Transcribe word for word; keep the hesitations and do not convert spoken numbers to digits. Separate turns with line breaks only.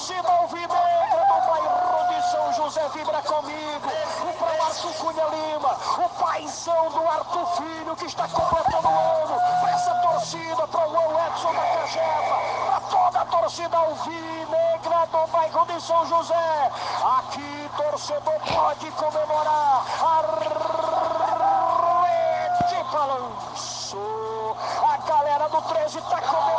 torcida alvinegra do bairro de São José vibra comigo. O para o Arthur Cunha Lima, o paizão do Arthur Filho, que está completando o ano. Para essa torcida, para o João Edson da Cajefa, para toda a torcida alvinegra do bairro de São José. Aqui, torcedor pode comemorar. Arrete balanço. A galera do treze está comemorando.